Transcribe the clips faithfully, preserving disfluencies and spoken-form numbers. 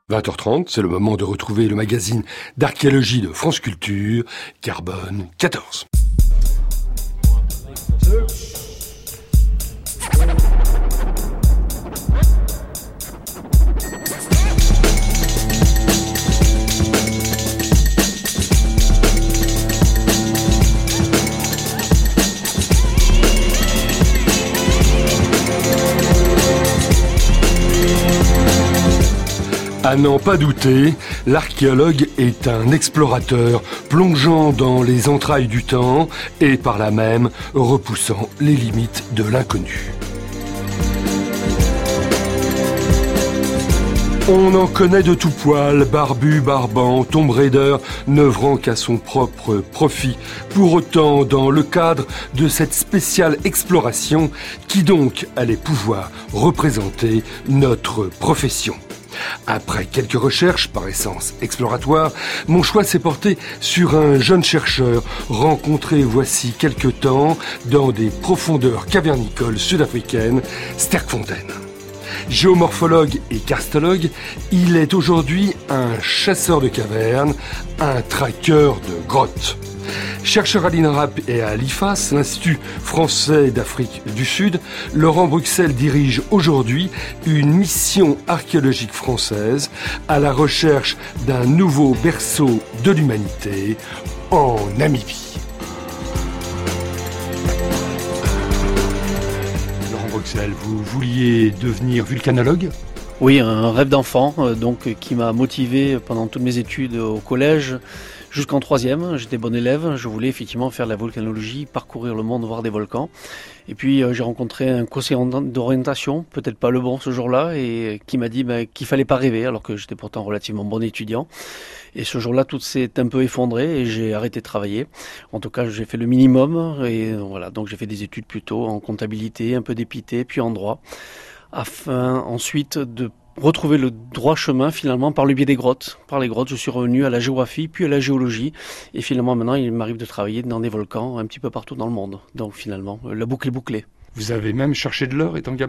vingt heures trente, c'est le moment de retrouver le magazine d'archéologie de France Culture, Carbone quatorze. À n'en pas douter, l'archéologue est un explorateur plongeant dans les entrailles du temps et par là même repoussant les limites de l'inconnu. On en connaît de tout poil, barbu, barbant, tomb raider, n'œuvrant qu'à son propre profit. Pour autant, dans le cadre de cette spéciale exploration, qui donc allait pouvoir représenter notre profession ? Après quelques recherches, par essence exploratoires, mon choix s'est porté sur un jeune chercheur rencontré voici quelque temps dans des profondeurs cavernicoles sud-africaines, Sterkfontein. Géomorphologue et karstologue, il est aujourd'hui un chasseur de cavernes, un traqueur de grottes. Chercheur à l'INRAP et à l'I F A S, l'Institut français d'Afrique du Sud, Laurent Bruxelles dirige aujourd'hui une mission archéologique française à la recherche d'un nouveau berceau de l'humanité en Namibie. Laurent Bruxelles, vous vouliez devenir vulcanologue ? Oui, un rêve d'enfant donc, qui m'a motivé pendant toutes mes études au collège. Jusqu'en troisième, j'étais bon élève, je voulais effectivement faire de la volcanologie, parcourir le monde, voir des volcans. Et puis euh, j'ai rencontré un conseiller d'orientation, peut-être pas le bon ce jour-là, et qui m'a dit bah, qu'il fallait pas rêver, alors que j'étais pourtant relativement bon étudiant. Et ce jour-là, tout s'est un peu effondré et j'ai arrêté de travailler. En tout cas, j'ai fait le minimum, et voilà, donc j'ai fait des études plutôt en comptabilité, un peu d'épité, puis en droit, afin ensuite de retrouver le droit chemin finalement par le biais des grottes. Par les grottes, je suis revenu à la géographie, puis à la géologie. Et finalement, maintenant, il m'arrive de travailler dans des volcans un petit peu partout dans le monde. Donc finalement, la boucle est bouclée. Vous avez même cherché de l'or étant gamin ?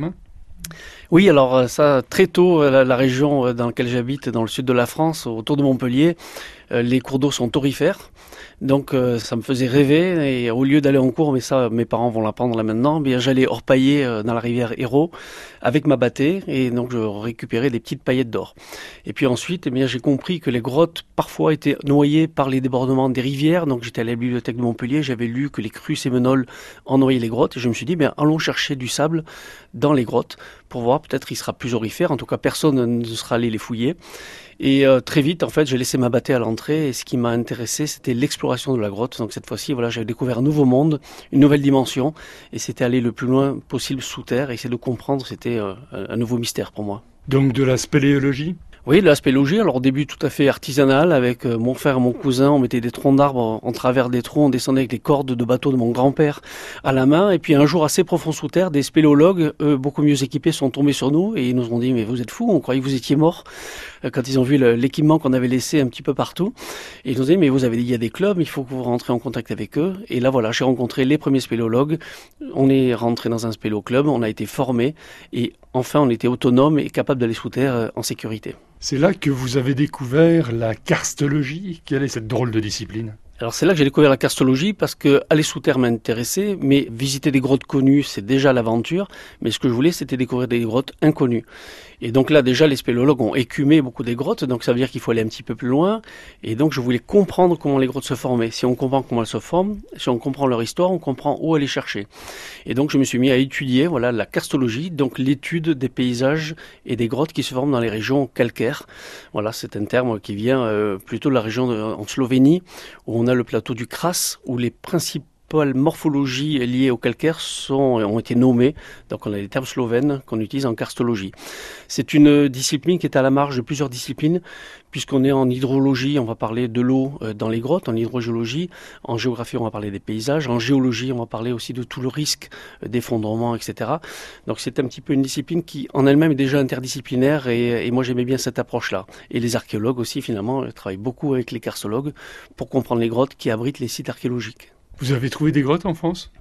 Oui, alors ça, très tôt, la, la région dans laquelle j'habite, dans le sud de la France, autour de Montpellier, les cours d'eau sont aurifères. Donc euh, ça me faisait rêver et au lieu d'aller en cours, mais ça mes parents vont l'apprendre là maintenant, bien j'allais orpailler euh, dans la rivière Hérault avec ma bâtée et donc je récupérais des petites paillettes d'or. Et puis ensuite, eh bien j'ai compris que les grottes parfois étaient noyées par les débordements des rivières. Donc j'étais à la bibliothèque de Montpellier, j'avais lu que les crues séminoles en noyaient les grottes et je me suis dit bien allons chercher du sable dans les grottes pour voir peut-être il sera plus aurifère. En tout cas, personne ne sera allé les fouiller. Et euh, très vite, en fait, j'ai laissé ma bâtée à l'entrée et ce qui m'a intéressé, c'était l'exploration de la grotte. Donc cette fois-ci, voilà, j'avais découvert un nouveau monde, une nouvelle dimension et c'était aller le plus loin possible sous terre et essayer de comprendre, c'était euh, un nouveau mystère pour moi. Donc de la spéléologie ? Oui, de la spéléologie, alors au début tout à fait artisanal, avec euh, mon frère et mon cousin, on mettait des troncs d'arbres en, en travers des trous, on descendait avec les cordes de bateau de mon grand-père à la main, et puis un jour assez profond sous terre, des spéléologues, eux, beaucoup mieux équipés, sont tombés sur nous, et ils nous ont dit, mais vous êtes fous, on croyait que vous étiez morts, euh, quand ils ont vu le, l'équipement qu'on avait laissé un petit peu partout, et ils nous ont dit, mais vous avez dit, il y a des clubs, il faut que vous rentrez en contact avec eux, et là voilà, j'ai rencontré les premiers spéléologues, on est rentré dans un spéléoclub, on a été formés, et enfin on était autonome et capable d'aller sous terre euh, en sécurité. C'est là que vous avez découvert la karstologie. Quelle est cette drôle de discipline ? Alors c'est là que j'ai découvert la karstologie parce que aller sous terre m'intéressait, mais visiter des grottes connues, c'est déjà l'aventure. Mais ce que je voulais, c'était découvrir des grottes inconnues. Et donc là, déjà, les spéléologues ont écumé beaucoup des grottes, donc ça veut dire qu'il faut aller un petit peu plus loin. Et donc je voulais comprendre comment les grottes se formaient. Si on comprend comment elles se forment, si on comprend leur histoire, on comprend où aller chercher. Et donc je me suis mis à étudier, voilà, la karstologie, donc l'étude des paysages et des grottes qui se forment dans les régions calcaires. Voilà, c'est un terme qui vient euh, plutôt de la région de, en Slovénie, où on a le plateau du Kras, où les principales morphologies liées au calcaire sont, ont été nommées. Donc on a des termes slovènes qu'on utilise en karstologie. C'est une discipline qui est à la marge de plusieurs disciplines, puisqu'on est en hydrologie, on va parler de l'eau dans les grottes, en hydrogéologie, en géographie on va parler des paysages, en géologie on va parler aussi de tout le risque d'effondrement, et cetera. Donc c'est un petit peu une discipline qui en elle-même est déjà interdisciplinaire et, et moi j'aimais bien cette approche-là. Et les archéologues aussi finalement travaillent beaucoup avec les karstologues pour comprendre les grottes qui abritent les sites archéologiques. Vous avez trouvé des grottes en France ?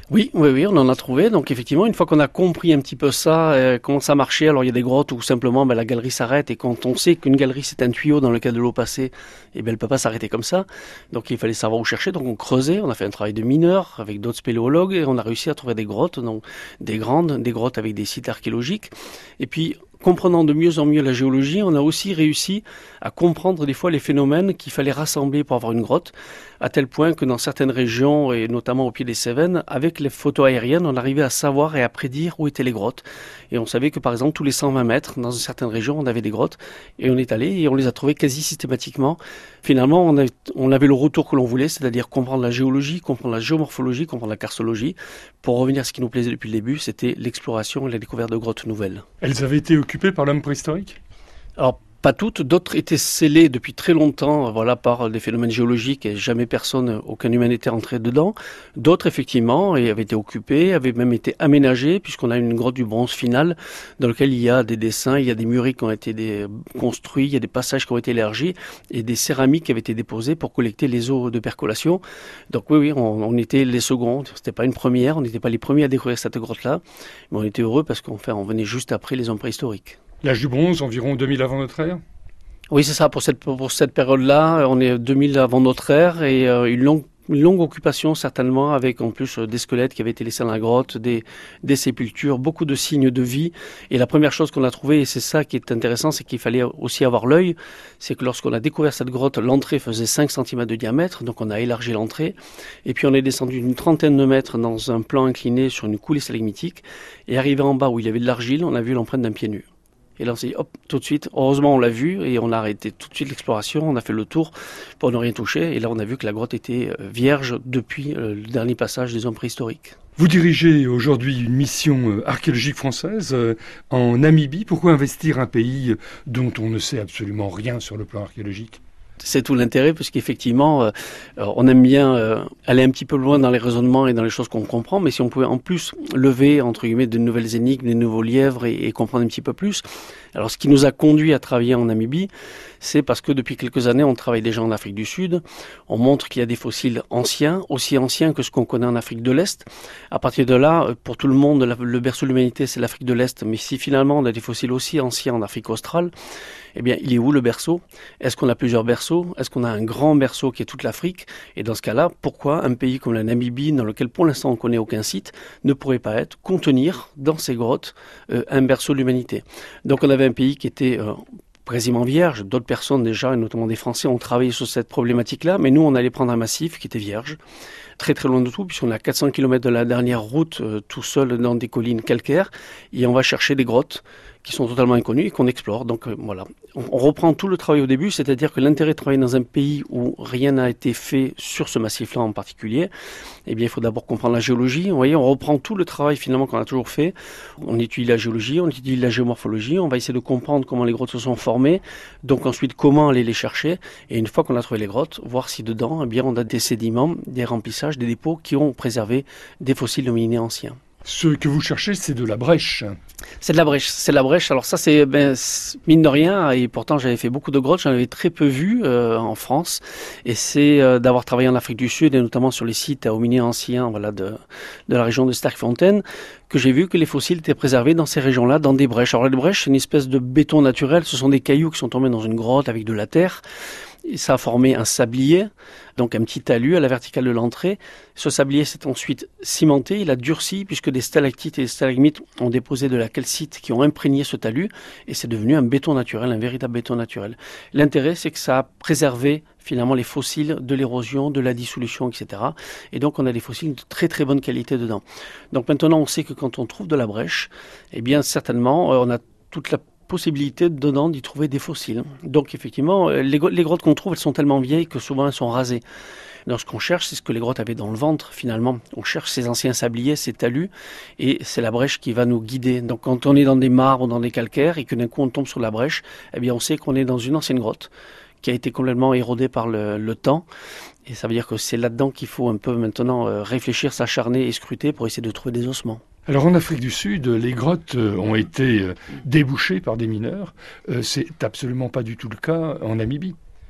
Oui, oui, oui, on en a trouvé. Donc effectivement, une fois qu'on a compris un petit peu ça, euh, comment ça marchait, alors il y a des grottes où simplement ben, la galerie s'arrête et quand on sait qu'une galerie c'est un tuyau dans lequel de l'eau passait, eh bien elle peut pas s'arrêter comme ça. Donc il fallait savoir où chercher. Donc on creusait, on a fait un travail de mineur avec d'autres spéléologues et on a réussi à trouver des grottes, donc des grandes, des grottes avec des sites archéologiques. Et puis comprenant de mieux en mieux la géologie, on a aussi réussi à comprendre des fois les phénomènes qu'il fallait rassembler pour avoir une grotte, à tel point que dans certaines régions, et notamment au pied des Cévennes, avec les photos aériennes, on arrivait à savoir et à prédire où étaient les grottes. Et on savait que par exemple, tous les cent vingt mètres, dans certaines régions, on avait des grottes, et on est allé et on les a trouvées quasi systématiquement. Finalement, on, a, on avait le retour que l'on voulait, c'est-à-dire comprendre la géologie, comprendre la géomorphologie, comprendre la karstologie. Pour revenir à ce qui nous plaisait depuis le début, c'était l'exploration et la découverte de grottes nouvelles. Elles avaient été occupées par l'homme préhistorique ? Alors, pas toutes, d'autres étaient scellées depuis très longtemps, voilà, par des phénomènes géologiques et jamais personne, aucun humain n'était rentré dedans. D'autres, effectivement, avaient été occupées, avaient même été aménagées, puisqu'on a une grotte du bronze finale, dans laquelle il y a des dessins, il y a des murets qui ont été des, construits, il y a des passages qui ont été élargis, et des céramiques qui avaient été déposées pour collecter les eaux de percolation. Donc oui, oui, on, on était les seconds, c'était pas une première, on n'était pas les premiers à découvrir cette grotte-là, mais on était heureux parce qu'on enfin, on venait juste après les hommes préhistoriques. L'âge du bronze, environ deux mille avant notre ère ? Oui, c'est ça. Pour cette, pour cette période-là, on est deux mille avant notre ère et euh, une longue Une longue occupation certainement, avec en plus des squelettes qui avaient été laissés dans la grotte, des, des sépultures, beaucoup de signes de vie. Et la première chose qu'on a trouvée, et c'est ça qui est intéressant, c'est qu'il fallait aussi avoir l'œil, c'est que lorsqu'on a découvert cette grotte, l'entrée faisait cinq centimètres de diamètre, donc on a élargi l'entrée. Et puis on est descendu d'une trentaine de mètres dans un plan incliné sur une coulée stalagmitique. Et arrivé en bas où il y avait de l'argile, on a vu l'empreinte d'un pied nu. Et là, on s'est dit, hop, tout de suite, heureusement, on l'a vu et on a arrêté tout de suite l'exploration. On a fait le tour pour ne rien toucher. Et là, on a vu que la grotte était vierge depuis le dernier passage des hommes préhistoriques. Vous dirigez aujourd'hui une mission archéologique française en Namibie. Pourquoi investir un pays dont on ne sait absolument rien sur le plan archéologique ? C'est tout l'intérêt, parce qu'effectivement, euh, on aime bien euh, aller un petit peu loin dans les raisonnements et dans les choses qu'on comprend, mais si on pouvait en plus lever, entre guillemets, de nouvelles énigmes, de nouveaux lièvres et, et comprendre un petit peu plus. Alors, ce qui nous a conduit à travailler en Namibie, c'est parce que depuis quelques années, on travaille déjà en Afrique du Sud. On montre qu'il y a des fossiles anciens, aussi anciens que ce qu'on connaît en Afrique de l'Est. À partir de là, pour tout le monde, le berceau de l'humanité, c'est l'Afrique de l'Est. Mais si finalement on a des fossiles aussi anciens en Afrique australe, eh bien, il est où le berceau ? Est-ce qu'on a plusieurs berceaux ? Est-ce qu'on a un grand berceau qui est toute l'Afrique ? Et dans ce cas-là, pourquoi un pays comme la Namibie, dans lequel pour l'instant on ne connaît aucun site, ne pourrait pas être, contenir dans ses grottes euh, un berceau de l'humanité ? Donc on avait un pays qui était euh, quasiment vierge. D'autres personnes déjà, et notamment des Français, ont travaillé sur cette problématique-là, mais nous on allait prendre un massif qui était vierge, très très loin de tout, puisqu'on est à quatre cents kilomètres de la dernière route, euh, tout seul dans des collines calcaires, et on va chercher des grottes qui sont totalement inconnues et qu'on explore. Donc euh, voilà, on, on reprend tout le travail au début, c'est-à-dire que l'intérêt de travailler dans un pays où rien n'a été fait sur ce massif-là en particulier, eh bien il faut d'abord comprendre la géologie. Vous voyez, on reprend tout le travail finalement qu'on a toujours fait. On étudie la géologie, on étudie la géomorphologie, on va essayer de comprendre comment les grottes se sont formées, donc ensuite comment aller les chercher, et une fois qu'on a trouvé les grottes, voir si dedans, eh bien on a des sédiments, des remplissages, des dépôts qui ont préservé des fossiles hominidés anciens. Ce que vous cherchez, c'est de la brèche. C'est de la brèche, c'est de la brèche. Alors ça, c'est ben, mine de rien, et pourtant j'avais fait beaucoup de grottes, j'en avais très peu vu euh, en France, et c'est euh, d'avoir travaillé en Afrique du Sud, et notamment sur les sites hominidés anciens voilà, de, de la région de Sterkfontein, que j'ai vu que les fossiles étaient préservés dans ces régions-là, dans des brèches. Alors les brèches, c'est une espèce de béton naturel, ce sont des cailloux qui sont tombés dans une grotte avec de la terre, et ça a formé un sablier, donc un petit talus à la verticale de l'entrée. Ce sablier s'est ensuite cimenté, il a durci puisque des stalactites et des stalagmites ont déposé de la calcite qui ont imprégné ce talus et c'est devenu un béton naturel, un véritable béton naturel. L'intérêt, c'est que ça a préservé finalement les fossiles de l'érosion, de la dissolution, et cetera. Et donc on a des fossiles de très très bonne qualité dedans. Donc maintenant on sait que quand on trouve de la brèche, eh bien certainement on a toute la possibilité dedans d'y trouver des fossiles. Donc effectivement, les, les grottes qu'on trouve, elles sont tellement vieilles que souvent elles sont rasées. Donc ce qu'on cherche, c'est ce que les grottes avaient dans le ventre finalement. On cherche ces anciens sabliers, ces talus, et c'est la brèche qui va nous guider. Donc quand on est dans des marbres, dans des calcaires, et que d'un coup on tombe sur la brèche, eh bien on sait qu'on est dans une ancienne grotte qui a été complètement érodée par le, le temps. Et ça veut dire que c'est là-dedans qu'il faut un peu maintenant euh, réfléchir, s'acharner et scruter pour essayer de trouver des ossements. Alors en Afrique du Sud, les grottes ont été débouchées par des mineurs. C'est absolument pas du tout le cas en Namibie.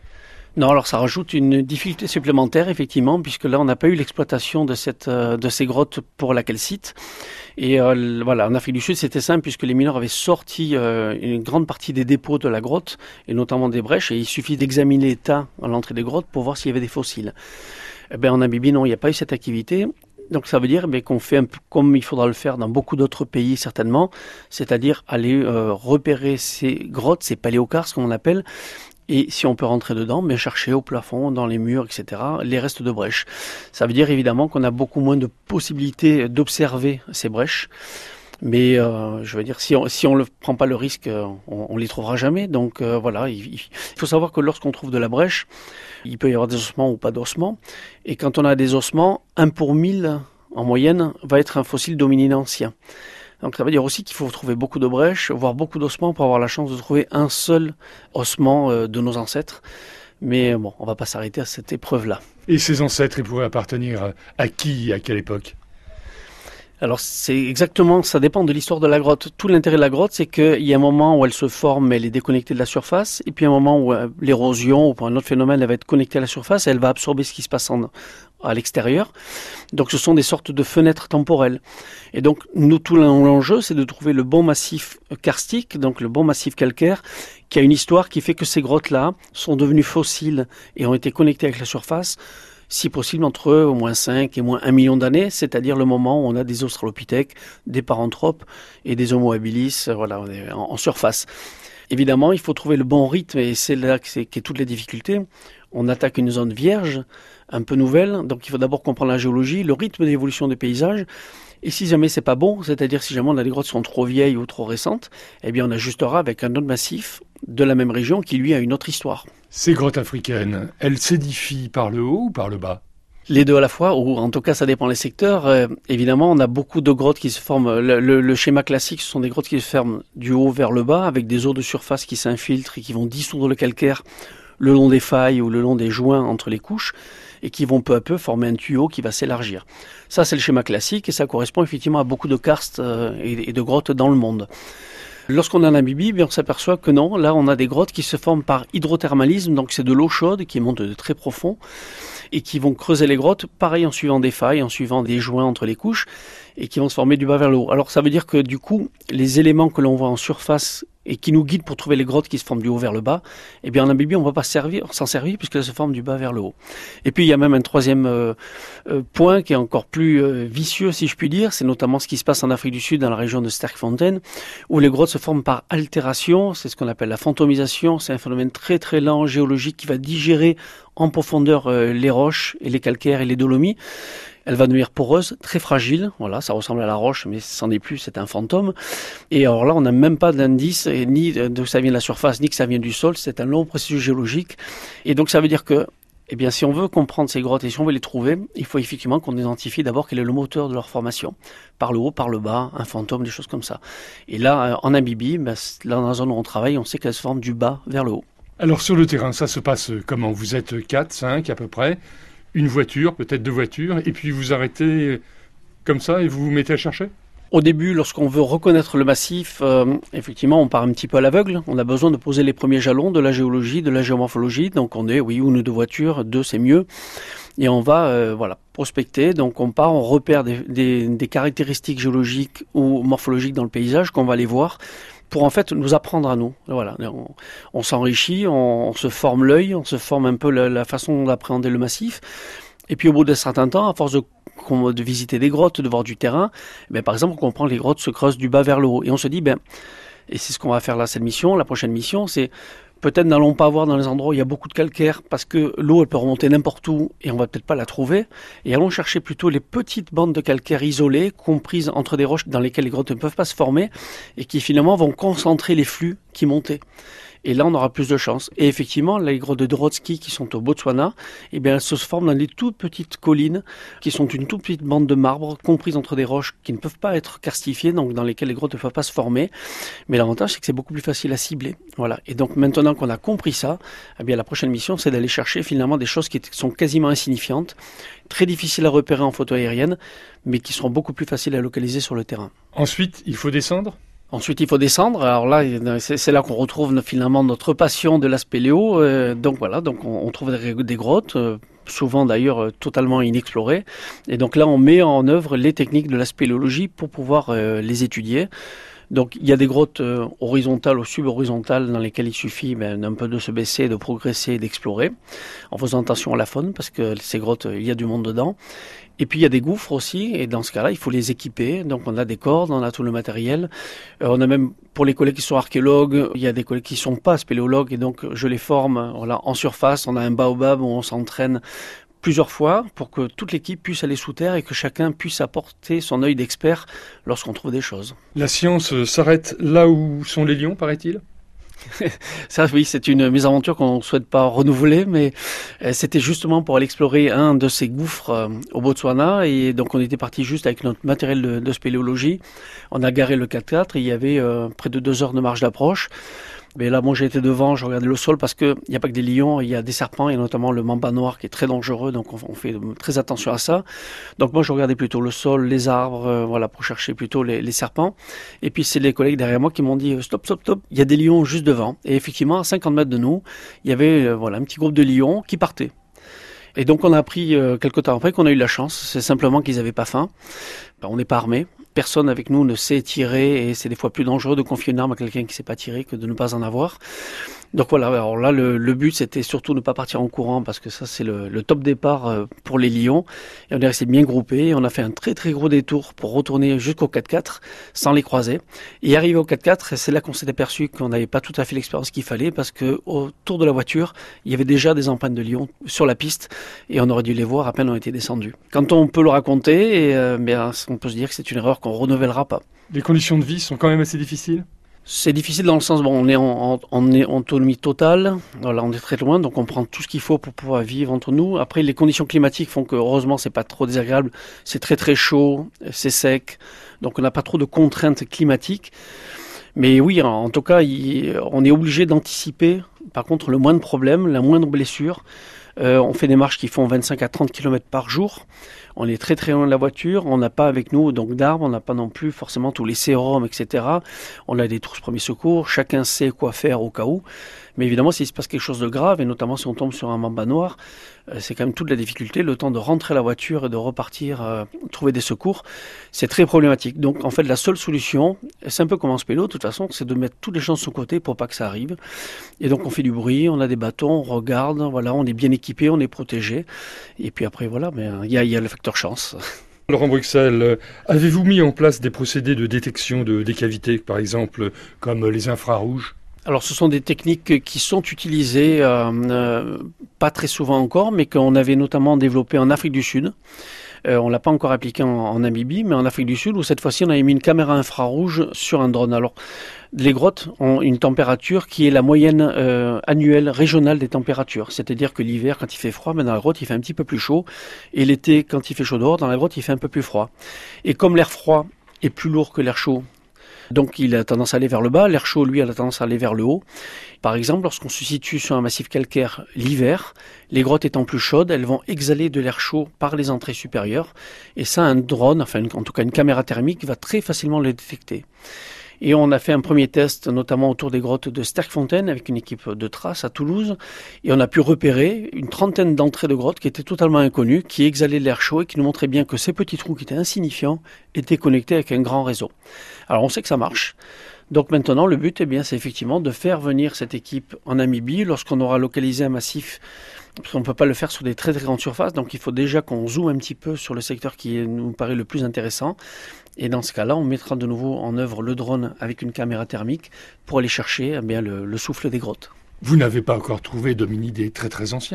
Non, alors ça rajoute une difficulté supplémentaire, effectivement, puisque là, on n'a pas eu l'exploitation de, cette, euh, de ces grottes pour la calcite. Et euh, voilà, en Afrique du Sud, c'était simple, puisque les mineurs avaient sorti euh, une grande partie des dépôts de la grotte, et notamment des brèches, et il suffit d'examiner l'état à l'entrée des grottes pour voir s'il y avait des fossiles. Eh bien, en Namibie, non, il n'y a pas eu cette activité. Donc ça veut dire eh bien, qu'on fait un peu comme il faudra le faire dans beaucoup d'autres pays certainement, c'est-à-dire aller euh, repérer ces grottes, ces paléokarsts comme on appelle, et si on peut rentrer dedans, mais chercher au plafond, dans les murs, et cetera, les restes de brèches. Ça veut dire évidemment qu'on a beaucoup moins de possibilités d'observer ces brèches. Mais euh, je veux dire, si on si on ne prend pas le risque, on, on les trouvera jamais. Donc euh, voilà, il, il faut savoir que lorsqu'on trouve de la brèche, il peut y avoir des ossements ou pas d'ossements. Et quand on a des ossements, un pour mille en moyenne va être un fossile d'hominine ancien. Donc ça veut dire aussi qu'il faut trouver beaucoup de brèches, voire beaucoup d'ossements pour avoir la chance de trouver un seul ossement euh, de nos ancêtres. Mais bon, on ne va pas s'arrêter à cette épreuve-là. Et ces ancêtres, ils pourraient appartenir à qui, à quelle époque ? Alors c'est exactement, ça dépend de l'histoire de la grotte. Tout l'intérêt de la grotte, c'est qu'il y a un moment où elle se forme, elle est déconnectée de la surface, et puis un moment où euh, l'érosion ou pour un autre phénomène, elle va être connectée à la surface, et elle va absorber ce qui se passe en, à l'extérieur. Donc ce sont des sortes de fenêtres temporelles. Et donc nous, tout l'enjeu, c'est de trouver le bon massif karstique, donc le bon massif calcaire, qui a une histoire qui fait que ces grottes-là sont devenues fossiles et ont été connectées avec la surface, si possible entre au moins cinq et moins un million d'années, c'est-à-dire le moment où on a des australopithèques, des paranthropes et des homo habilis, voilà, on est en, en surface. Évidemment, il faut trouver le bon rythme et c'est là qu'est qu toutes les difficultés. On attaque une zone vierge, un peu nouvelle, donc il faut d'abord comprendre la géologie, le rythme d'évolution des paysages. Et si jamais c'est pas bon, c'est-à-dire si jamais on a des grottes qui sont trop vieilles ou trop récentes, eh bien on ajustera avec un autre massif de la même région qui lui a une autre histoire. Ces grottes africaines, elles s'édifient par le haut ou par le bas ? Les deux à la fois, ou en tout cas ça dépend des secteurs. Euh, évidemment, on a beaucoup de grottes qui se forment. Le, le, le schéma classique, ce sont des grottes qui se ferment du haut vers le bas, avec des eaux de surface qui s'infiltrent et qui vont dissoudre le calcaire le long des failles ou le long des joints entre les couches, et qui vont peu à peu former un tuyau qui va s'élargir. Ça, c'est le schéma classique, et ça correspond effectivement à beaucoup de karstes euh, et, et de grottes dans le monde. Lorsqu'on est en Namibie, bien, on s'aperçoit que non, là on a des grottes qui se forment par hydrothermalisme, donc c'est de l'eau chaude qui monte de très profond, et qui vont creuser les grottes, pareil en suivant des failles, en suivant des joints entre les couches, et qui vont se former du bas vers le haut. Alors ça veut dire que du coup, les éléments que l'on voit en surface et qui nous guident pour trouver les grottes qui se forment du haut vers le bas, eh bien en Namibie on ne va pas servir, s'en servir puisqu'elles se forment du bas vers le haut. Et puis il y a même un troisième euh, euh, point qui est encore plus euh, vicieux si je puis dire, c'est notamment ce qui se passe en Afrique du Sud dans la région de Sterkfontein, où les grottes se forment par altération, c'est ce qu'on appelle la fantomisation, c'est un phénomène très très lent géologique qui va digérer en profondeur euh, les roches et les calcaires et les dolomies. Elle va devenir poreuse, très fragile, voilà, ça ressemble à la roche, mais ce n'en est plus, c'est un fantôme. Et alors là, on n'a même pas d'indice, ni d'où ça vient de la surface, ni que ça vient du sol, c'est un long processus géologique. Et donc ça veut dire que, eh bien, si on veut comprendre ces grottes et si on veut les trouver, il faut effectivement qu'on identifie d'abord quel est le moteur de leur formation. Par le haut, par le bas, un fantôme, des choses comme ça. Et là, en Namibie, ben, là, dans la zone où on travaille, on sait qu'elle se forme du bas vers le haut. Alors sur le terrain, ça se passe comment ? Vous êtes quatre, cinq à peu près ? Une voiture, peut-être deux voitures, et puis vous arrêtez comme ça et vous vous mettez à chercher ? Au début, lorsqu'on veut reconnaître le massif, euh, effectivement, on part un petit peu à l'aveugle. On a besoin de poser les premiers jalons de la géologie, de la géomorphologie. Donc on est, oui, une ou deux voitures, deux c'est mieux. Et on va, euh, voilà, prospecter. Donc on part, on repère des, des, des caractéristiques géologiques ou morphologiques dans le paysage qu'on va aller voir, pour en fait nous apprendre à nous. Voilà, on, on s'enrichit, on, on se forme l'œil, on se forme un peu la, la façon d'appréhender le massif. Et puis au bout d'un certain temps, à force de, de visiter des grottes, de voir du terrain, ben, par exemple on comprend que les grottes se creusent du bas vers le haut. Et on se dit, ben, et c'est ce qu'on va faire là, cette mission, la prochaine mission, c'est peut-être n'allons pas voir dans les endroits où il y a beaucoup de calcaire parce que l'eau elle peut remonter n'importe où et on va peut-être pas la trouver, et allons chercher plutôt les petites bandes de calcaire isolées comprises entre des roches dans lesquelles les grottes ne peuvent pas se former et qui finalement vont concentrer les flux qui montaient. Et là, on aura plus de chance. Et effectivement, les grottes de Dorotsky qui sont au Botswana, eh bien, elles se forment dans des toutes petites collines qui sont une toute petite bande de marbre comprises entre des roches qui ne peuvent pas être karstifiées, donc dans lesquelles les grottes ne peuvent pas se former. Mais l'avantage, c'est que c'est beaucoup plus facile à cibler. Voilà. Et donc, maintenant qu'on a compris ça, eh bien, la prochaine mission, c'est d'aller chercher finalement des choses qui sont quasiment insignifiantes, très difficiles à repérer en photo aérienne, mais qui seront beaucoup plus faciles à localiser sur le terrain. Ensuite, il faut descendre ? Ensuite, il faut descendre. Alors là, c'est, c'est là qu'on retrouve finalement notre passion de la spéléo. Euh, donc voilà, donc on, on trouve des, des grottes, euh, souvent d'ailleurs euh, totalement inexplorées. Et donc là, on met en œuvre les techniques de la spéléologie pour pouvoir euh, les étudier. Donc il y a des grottes euh, horizontales ou sub-horizontales dans lesquelles il suffit ben, un peu de se baisser, de progresser, d'explorer, en faisant attention à la faune, parce que ces grottes, il y a du monde dedans. Et puis il y a des gouffres aussi, et dans ce cas-là, il faut les équiper. Donc on a des cordes, on a tout le matériel. Euh, on a même, pour les collègues qui sont archéologues, il y a des collègues qui ne sont pas spéléologues, et donc je les forme voilà, en surface. On a un baobab où on s'entraîne plusieurs fois pour que toute l'équipe puisse aller sous terre et que chacun puisse apporter son œil d'expert lorsqu'on trouve des choses. La science s'arrête là où sont les lions, paraît-il ? Ça, oui, c'est une mésaventure qu'on ne souhaite pas renouveler, mais c'était justement pour aller explorer un de ces gouffres au Botswana. Et donc, on était parti juste avec notre matériel de, de spéléologie. On a garé le quatre-quatre et il y avait euh, près de deux heures de marche d'approche. Mais là, moi, j'ai été devant, je regardais le sol parce qu'il n'y a pas que des lions, il y a des serpents et notamment le mamba noir qui est très dangereux, donc on, on fait très attention à ça. Donc moi, je regardais plutôt le sol, les arbres, euh, voilà, pour chercher plutôt les, les serpents. Et puis, c'est les collègues derrière moi qui m'ont dit stop, stop, stop, il y a des lions juste devant. Et effectivement, à cinquante mètres de nous, il y avait euh, voilà, un petit groupe de lions qui partaient. Et donc, on a appris euh, quelques temps après qu'on a eu la chance, c'est simplement qu'ils n'avaient pas faim. Ben, on n'est pas armés. Personne avec nous ne sait tirer et c'est des fois plus dangereux de confier une arme à quelqu'un qui ne sait pas tirer que de ne pas en avoir. Donc voilà, alors là le, le but c'était surtout ne pas partir en courant parce que ça c'est le, le top départ pour les lions. Et on est resté bien groupés, on a fait un très très gros détour pour retourner jusqu'au quatre-quatre sans les croiser. Et arrivé au quatre-quatre, c'est là qu'on s'est aperçu qu'on n'avait pas tout à fait l'expérience qu'il fallait parce que autour de la voiture, il y avait déjà des empreintes de lions sur la piste et on aurait dû les voir à peine on était descendus. Quand on peut le raconter, et, euh, bien, on peut se dire que c'est une erreur qu'on renouvellera pas. Les conditions de vie sont quand même assez difficiles ? C'est difficile dans le sens, bon, on est en, en, on est en autonomie totale, voilà, on est très loin, donc on prend tout ce qu'il faut pour pouvoir vivre entre nous. Après, les conditions climatiques font que, heureusement, c'est pas trop désagréable. C'est très très chaud, c'est sec, donc on n'a pas trop de contraintes climatiques. Mais oui, en tout cas, il, on est obligé d'anticiper, par contre, le moindre problème, la moindre blessure. Euh, on fait des marches qui font vingt-cinq à trente kilomètres par jour. On est très très loin de la voiture. On n'a pas avec nous donc d'arbres. On n'a pas non plus forcément tous les sérums, et cetera. On a des trousses premiers secours. Chacun sait quoi faire au cas où. Mais évidemment, s'il se passe quelque chose de grave, et notamment si on tombe sur un mamba noir, euh, c'est quand même toute la difficulté. Le temps de rentrer à la voiture et de repartir, euh, trouver des secours, c'est très problématique. Donc en fait, la seule solution, c'est un peu comme en spélo, de toute façon, c'est de mettre tous les gens de son côté pour pas que ça arrive. Et donc on fait du bruit, on a des bâtons, on regarde, voilà, on est bien équipé, on est protégé. Et puis après, voilà, mais il y a, y a le facteur chance. Laurent Bruxelles, avez-vous mis en place des procédés de détection de, des cavités, par exemple, comme les infrarouges ? Alors ce sont des techniques qui sont utilisées, euh, euh, pas très souvent encore, mais qu'on avait notamment développées en Afrique du Sud. Euh, on ne l'a pas encore appliqué en, en Namibie, mais en Afrique du Sud, où cette fois-ci on avait mis une caméra infrarouge sur un drone. Alors les grottes ont une température qui est la moyenne euh, annuelle régionale des températures. C'est-à-dire que l'hiver, quand il fait froid, mais dans la grotte il fait un petit peu plus chaud. Et l'été, quand il fait chaud dehors, dans la grotte il fait un peu plus froid. Et comme l'air froid est plus lourd que l'air chaud, donc il a tendance à aller vers le bas, l'air chaud lui a tendance à aller vers le haut. Par exemple, lorsqu'on se situe sur un massif calcaire l'hiver, les grottes étant plus chaudes, elles vont exhaler de l'air chaud par les entrées supérieures. Et ça, un drone, enfin en tout cas une caméra thermique, va très facilement le détecter. Et on a fait un premier test, notamment autour des grottes de Sterkfontein, avec une équipe de traces à Toulouse. Et on a pu repérer une trentaine d'entrées de grottes qui étaient totalement inconnues, qui exhalaient de l'air chaud et qui nous montraient bien que ces petits trous qui étaient insignifiants étaient connectés avec un grand réseau. Alors on sait que ça marche. Donc maintenant, le but, eh bien, c'est effectivement de faire venir cette équipe en Namibie lorsqu'on aura localisé un massif. Parce qu'on ne peut pas le faire sur des très très grandes surfaces, donc il faut déjà qu'on zoome un petit peu sur le secteur qui nous paraît le plus intéressant. Et dans ce cas-là, on mettra de nouveau en œuvre le drone avec une caméra thermique pour aller chercher eh bien, le, le souffle des grottes. Vous n'avez pas encore trouvé d'hominidés très très anciens ?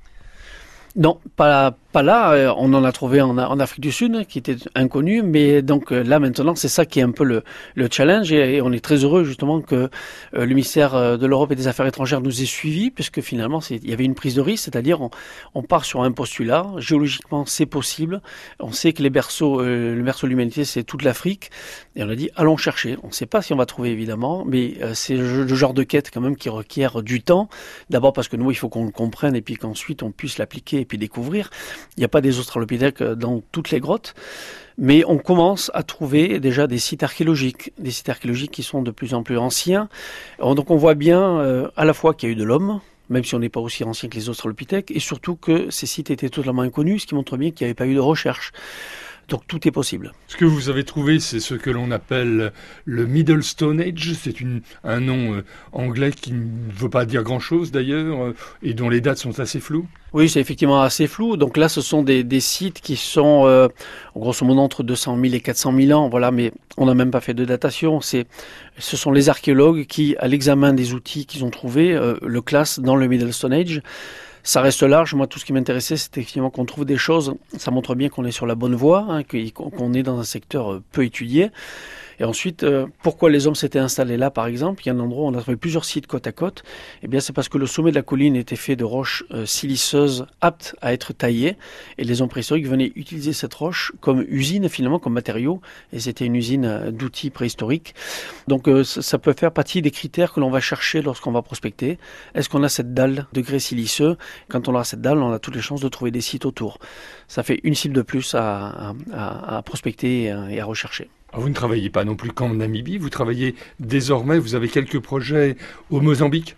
Non, pas, pas là. On en a trouvé en, en Afrique du Sud, qui était inconnu. Mais donc là, maintenant, c'est ça qui est un peu le, le challenge. Et, et on est très heureux, justement, que euh, le ministère de l'Europe et des Affaires étrangères nous ait suivis, puisque finalement, c'est, il y avait une prise de risque. C'est-à-dire, on, on part sur un postulat. Géologiquement, c'est possible. On sait que les berceaux, euh, le berceau de l'humanité, c'est toute l'Afrique. Et on a dit, allons chercher. On ne sait pas si on va trouver, évidemment. Mais euh, c'est le genre de quête, quand même, qui requiert du temps. D'abord parce que nous, il faut qu'on le comprenne et puis qu'ensuite, on puisse l'appliquer et puis découvrir. Il n'y a pas des australopithèques dans toutes les grottes. Mais on commence à trouver déjà des sites archéologiques, des sites archéologiques qui sont de plus en plus anciens. Donc on voit bien euh, à la fois qu'il y a eu de l'homme, même si on n'est pas aussi ancien que les australopithèques, et surtout que ces sites étaient totalement inconnus, ce qui montre bien qu'il n'y avait pas eu de recherche. Donc tout est possible. Ce que vous avez trouvé, c'est ce que l'on appelle le Middle Stone Age. C'est une, un nom euh, anglais qui ne veut pas dire grand-chose d'ailleurs, euh, et dont les dates sont assez floues. Oui, c'est effectivement assez flou. Donc là, ce sont des, des sites qui sont euh, grosso modo entre deux cent mille et quatre cent mille ans. Voilà, mais on n'a même pas fait de datation. C'est, ce sont les archéologues qui, à l'examen des outils qu'ils ont trouvés, euh, le classent dans le Middle Stone Age. Ça reste large. Moi, tout ce qui m'intéressait, c'était effectivement qu'on trouve des choses. Ça montre bien qu'on est sur la bonne voie, hein, qu'on est dans un secteur peu étudié. Et ensuite, euh, pourquoi les hommes s'étaient installés là, par exemple? Il y a un endroit où on a trouvé plusieurs sites côte à côte. Eh bien, c'est parce que le sommet de la colline était fait de roches euh, siliceuses aptes à être taillées. Et les hommes préhistoriques venaient utiliser cette roche comme usine, finalement, comme matériau. Et c'était une usine euh, d'outils préhistoriques. Donc, euh, ça, ça peut faire partie des critères que l'on va chercher lorsqu'on va prospecter. Est-ce qu'on a cette dalle de grès siliceux? Quand on a cette dalle, on a toutes les chances de trouver des sites autour. Ça fait une cible de plus à, à, à prospecter et à, et à rechercher. Vous ne travaillez pas non plus qu'en Namibie, vous travaillez désormais, vous avez quelques projets au Mozambique?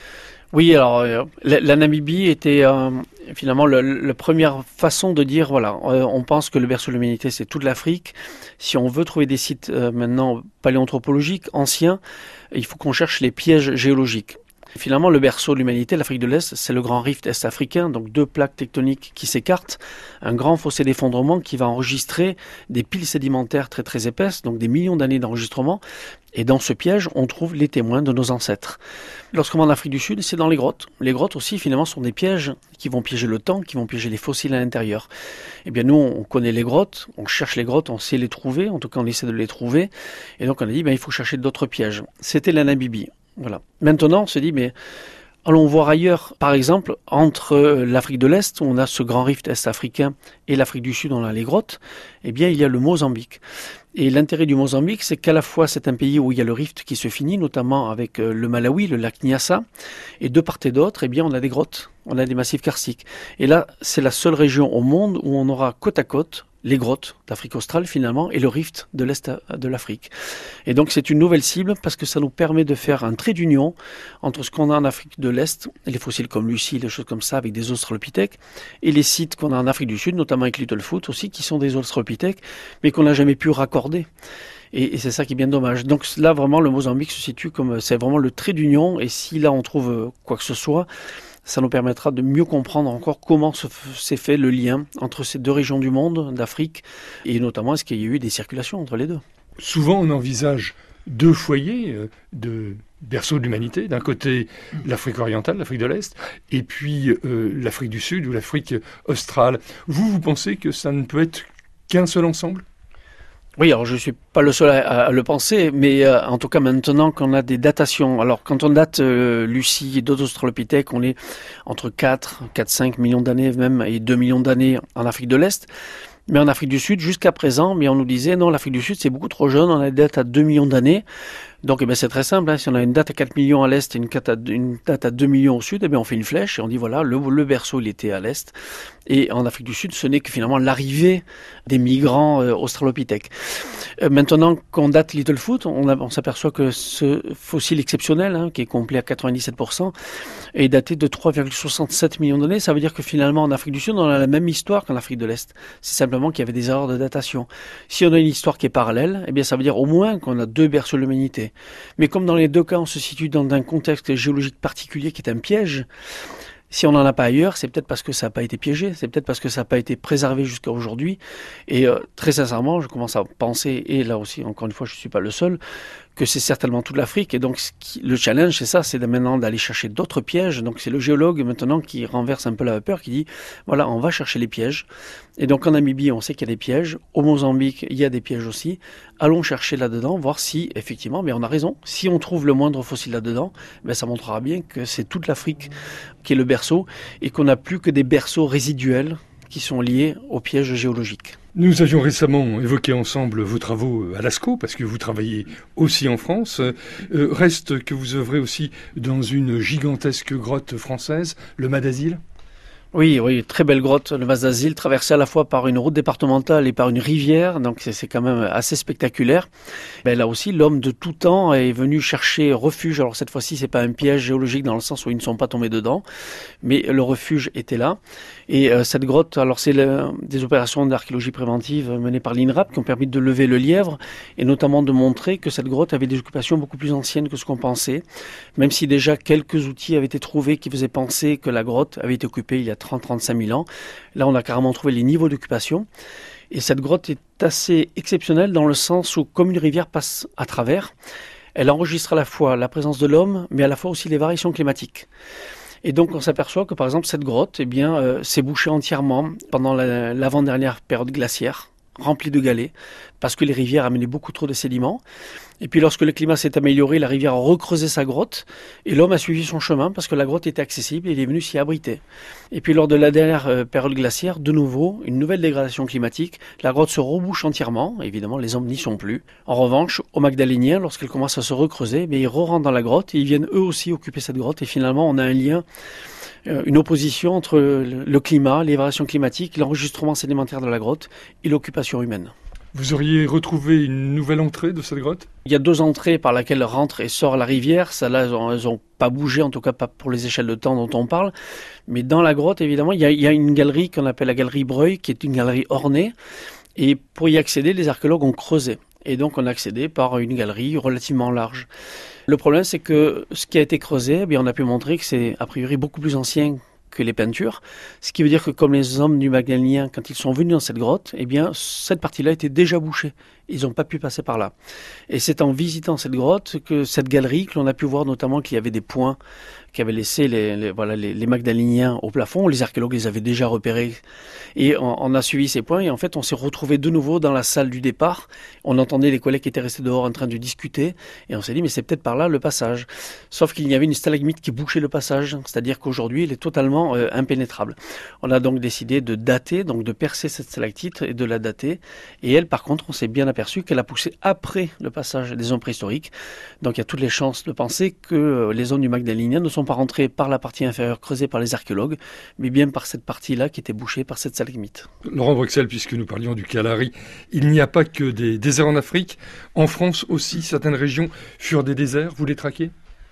Oui, alors euh, la, la Namibie était euh, finalement le, la première façon de dire, voilà, euh, on pense que le berceau de l'humanité, c'est toute l'Afrique. Si on veut trouver des sites euh, maintenant paléanthropologiques, anciens, il faut qu'on cherche les pièges géologiques. Finalement, le berceau de l'humanité, l'Afrique de l'Est, c'est le grand rift est-africain, donc deux plaques tectoniques qui s'écartent, un grand fossé d'effondrement qui va enregistrer des piles sédimentaires très très épaisses, donc des millions d'années d'enregistrement. Et dans ce piège, on trouve les témoins de nos ancêtres. Lorsqu'on va en Afrique du Sud, c'est dans les grottes. Les grottes aussi, finalement, sont des pièges qui vont piéger le temps, qui vont piéger les fossiles à l'intérieur. Eh bien, nous, on connaît les grottes, on cherche les grottes, on sait les trouver, en tout cas, on essaie de les trouver. Et donc, on a dit, ben, il faut chercher d'autres pièges. C'était la Namibie. Voilà. Maintenant, on se dit, mais allons voir ailleurs. Par exemple, entre l'Afrique de l'Est, où on a ce grand rift est-africain, et l'Afrique du Sud, on a les grottes, eh bien, il y a le Mozambique. Et l'intérêt du Mozambique, c'est qu'à la fois, c'est un pays où il y a le rift qui se finit, notamment avec le Malawi, le lac Nyassa, et de part et d'autre, eh bien, on a des grottes, on a des massifs karstiques. Et là, c'est la seule région au monde où on aura côte à côte les grottes d'Afrique australe finalement et le rift de l'Est de l'Afrique. Et donc c'est une nouvelle cible parce que ça nous permet de faire un trait d'union entre ce qu'on a en Afrique de l'Est, les fossiles comme Lucie, les choses comme ça avec des australopithèques, et les sites qu'on a en Afrique du Sud, notamment avec Littlefoot aussi, qui sont des australopithèques, mais qu'on n'a jamais pu raccorder. Et, et c'est ça qui est bien dommage. Donc là vraiment le Mozambique se situe comme, c'est vraiment le trait d'union, et si là on trouve quoi que ce soit, ça nous permettra de mieux comprendre encore comment s'est fait le lien entre ces deux régions du monde, d'Afrique, et notamment est-ce qu'il y a eu des circulations entre les deux. Souvent on envisage deux foyers de berceau de l'humanité, d'un côté l'Afrique orientale, l'Afrique de l'Est, et puis euh, l'Afrique du Sud ou l'Afrique australe. Vous, vous pensez que ça ne peut être qu'un seul ensemble ? Oui, alors je ne suis pas le seul à, à le penser, mais euh, en tout cas maintenant qu'on a des datations, alors quand on date euh, Lucie et d'autres australopithèques, on est entre quatre, quatre, cinq millions d'années même et deux millions d'années en Afrique de l'Est. Mais en Afrique du Sud, jusqu'à présent, mais on nous disait non, l'Afrique du Sud c'est beaucoup trop jeune, on a des dates à deux millions d'années. Donc eh bien, c'est très simple, hein. Si on a une date à quatre millions à l'Est et une date à, une date à deux millions au Sud, eh bien, on fait une flèche et on dit voilà, le, le berceau il était à l'Est. Et en Afrique du Sud, ce n'est que finalement l'arrivée des migrants euh, australopithèques. Euh, maintenant qu'on date Littlefoot, on, a, on s'aperçoit que ce fossile exceptionnel, hein, qui est complet à quatre-vingt-dix-sept pour cent, est daté de trois virgule soixante-sept millions d'années. Ça veut dire que finalement en Afrique du Sud, on a la même histoire qu'en Afrique de l'Est. C'est simplement qu'il y avait des erreurs de datation. Si on a une histoire qui est parallèle, eh bien, ça veut dire au moins qu'on a deux berceaux de l'humanité. Mais comme dans les deux cas, on se situe dans un contexte géologique particulier qui est un piège, si on n'en a pas ailleurs, c'est peut-être parce que ça n'a pas été piégé, c'est peut-être parce que ça n'a pas été préservé jusqu'à aujourd'hui. Et euh, très sincèrement, je commence à penser, et là aussi, encore une fois, je ne suis pas le seul, que c'est certainement toute l'Afrique. Et donc, ce qui, le challenge, c'est ça, c'est de maintenant d'aller chercher d'autres pièges. Donc, c'est le géologue maintenant qui renverse un peu la vapeur, qui dit, voilà, on va chercher les pièges. Et donc, en Namibie, on sait qu'il y a des pièges. Au Mozambique, il y a des pièges aussi. Allons chercher là-dedans, voir si, effectivement, mais on a raison. Si on trouve le moindre fossile là-dedans, ben, ça montrera bien que c'est toute l'Afrique qui est le berceau et qu'on n'a plus que des berceaux résiduels qui sont liés aux pièges géologiques. Nous avions récemment évoqué ensemble vos travaux à Lascaux, parce que vous travaillez aussi en France. Euh, reste que vous œuvrez aussi dans une gigantesque grotte française, le Mas d'Asile. Oui, oui, très belle grotte, le Mas d'Asile, traversée à la fois par une route départementale et par une rivière, donc c'est, c'est quand même assez spectaculaire. Ben là aussi, l'homme de tout temps est venu chercher refuge. Alors cette fois-ci, c'est pas un piège géologique dans le sens où ils ne sont pas tombés dedans, mais le refuge était là. Et euh, cette grotte, alors c'est le, des opérations d'archéologie préventive menées par l'INRAP qui ont permis de lever le lièvre et notamment de montrer que cette grotte avait des occupations beaucoup plus anciennes que ce qu'on pensait, même si déjà quelques outils avaient été trouvés qui faisaient penser que la grotte avait été occupée il y a trente à trente-cinq mille ans. Là, on a carrément trouvé les niveaux d'occupation. Et cette grotte est assez exceptionnelle dans le sens où, comme une rivière passe à travers, elle enregistre à la fois la présence de l'homme, mais à la fois aussi les variations climatiques. Et donc, on s'aperçoit que, par exemple, cette grotte, eh bien, euh, s'est bouchée entièrement pendant la, l'avant-dernière période glaciaire, remplie de galets, parce que les rivières amenaient beaucoup trop de sédiments. Et puis lorsque le climat s'est amélioré, la rivière a recreusé sa grotte et l'homme a suivi son chemin parce que la grotte était accessible et il est venu s'y abriter. Et puis lors de la dernière euh, période glaciaire, de nouveau, une nouvelle dégradation climatique, la grotte se rebouche entièrement, évidemment les hommes n'y sont plus. En revanche, aux Magdaléniens, lorsqu'elle commence à se recreuser, mais ils re-rentrent dans la grotte et ils viennent eux aussi occuper cette grotte et finalement on a un lien, euh, une opposition entre le, le climat, les variations climatiques, l'enregistrement sédimentaire de la grotte et l'occupation humaine. Vous auriez retrouvé une nouvelle entrée de cette grotte ? Il y a deux entrées par lesquelles rentre et sort la rivière. Celles-là, elles n'ont pas bougé, en tout cas pas pour les échelles de temps dont on parle. Mais dans la grotte, évidemment, il y a, il y a une galerie qu'on appelle la galerie Breuil, qui est une galerie ornée. Et pour y accéder, les archéologues ont creusé. Et donc, on a accédé par une galerie relativement large. Le problème, c'est que ce qui a été creusé, eh bien, on a pu montrer que c'est a priori beaucoup plus ancien que les peintures, ce qui veut dire que comme les hommes du Magdalénien, quand ils sont venus dans cette grotte, eh bien cette partie-là était déjà bouchée. Ils n'ont pas pu passer par là. Et c'est en visitant cette grotte que cette galerie, que l'on a pu voir notamment qu'il y avait des points qui avaient laissé les, les, voilà, les, les Magdaléniens au plafond. Les archéologues les avaient déjà repérés. Et on, on a suivi ces points et en fait on s'est retrouvés de nouveau dans la salle du départ. On entendait les collègues qui étaient restés dehors en train de discuter et on s'est dit mais c'est peut-être par là le passage. Sauf qu'il y avait une stalagmite qui bouchait le passage, c'est-à-dire qu'aujourd'hui il est totalement euh, impénétrable. On a donc décidé de dater, donc de percer cette stalactite et de la dater. Et elle par contre on s'est bien aperçu qu'elle a poussé après le passage des hommes préhistoriques. Donc il y a toutes les chances de penser que les hommes du Magdalénien ne sont pas rentrés par la partie inférieure creusée par les archéologues, mais bien par cette partie-là qui était bouchée par cette stalagmite. Laurent Bruxelles, puisque nous parlions du Kalahari, il n'y a pas que des déserts en Afrique. En France aussi, certaines régions furent des déserts. Vous les traquez ?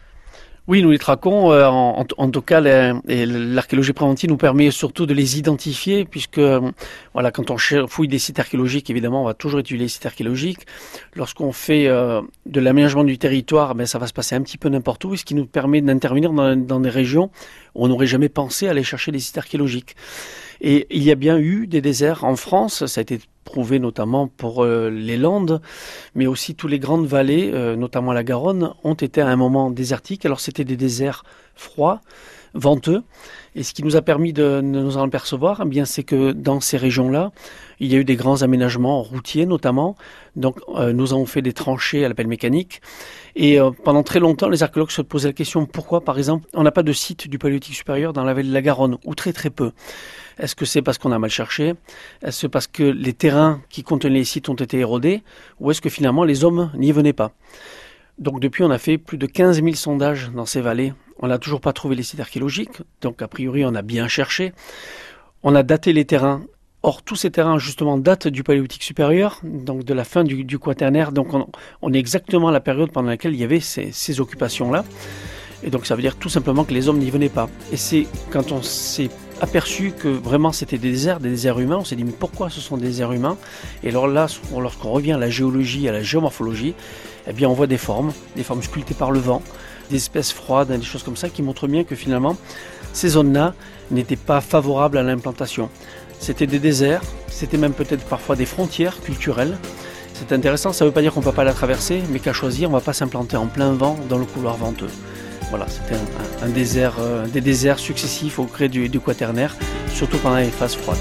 Oui, nous les traquons. Euh, en, en tout cas, les, l'archéologie préventive nous permet surtout de les identifier, puisque euh, voilà, quand on fouille des sites archéologiques, évidemment, on va toujours étudier les sites archéologiques. Lorsqu'on fait euh, de l'aménagement du territoire, ben, ça va se passer un petit peu n'importe où, ce qui nous permet d'intervenir dans, dans des régions où on n'aurait jamais pensé aller chercher des sites archéologiques. Et il y a bien eu des déserts en France, ça a été prouvé notamment pour euh, les Landes, mais aussi toutes les grandes vallées, euh, notamment la Garonne, ont été à un moment désertiques. Alors c'était des déserts froids, venteux, et ce qui nous a permis de, de nous en apercevoir, eh bien, c'est que dans ces régions-là, il y a eu des grands aménagements routiers notamment. Donc euh, nous avons fait des tranchées à la pelle mécanique. Et euh, pendant très longtemps, les archéologues se posaient la question pourquoi, par exemple, on n'a pas de site du Paléolithique supérieur dans la vallée de la Garonne, ou très très peu. Est-ce que c'est parce qu'on a mal cherché ? Est-ce que c'est parce que les terrains qui contenaient les sites ont été érodés ? Ou est-ce que finalement les hommes n'y venaient pas ? Donc depuis, on a fait plus de quinze mille sondages dans ces vallées. On n'a toujours pas trouvé les sites archéologiques, donc a priori on a bien cherché. On a daté les terrains. Or, tous ces terrains, justement, datent du Paléolithique supérieur, donc de la fin du, du Quaternaire. Donc on, on est exactement à la période pendant laquelle il y avait ces, ces occupations-là. Et donc ça veut dire tout simplement que les hommes n'y venaient pas. Et c'est quand on s'est aperçu que vraiment c'était des déserts, des déserts humains, on s'est dit mais pourquoi ce sont des déserts humains ? Et alors là, lorsqu'on revient à la géologie, à la géomorphologie, eh bien on voit des formes, des formes sculptées par le vent, des espèces froides, des choses comme ça qui montrent bien que finalement ces zones-là n'étaient pas favorables à l'implantation. C'était des déserts, c'était même peut-être parfois des frontières culturelles. C'est intéressant, ça ne veut pas dire qu'on ne peut pas la traverser, mais qu'à choisir, on ne va pas s'implanter en plein vent dans le couloir venteux. Voilà, c'était un, un désert, euh, des déserts successifs au gré du, du Quaternaire, surtout pendant les phases froides.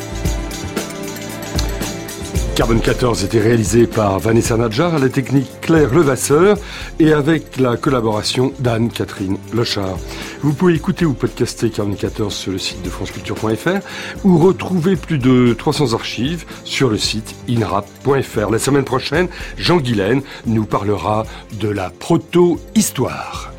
Carbone quatorze était réalisé par Vanessa Nadjar, à la technique Claire Levasseur et avec la collaboration d'Anne-Catherine Lochard. Vous pouvez écouter ou podcaster Carbone quatorze sur le site de franceculture point f r ou retrouver plus de trois cents archives sur le site inrap point f r. La semaine prochaine, Jean Guilaine nous parlera de la proto-histoire.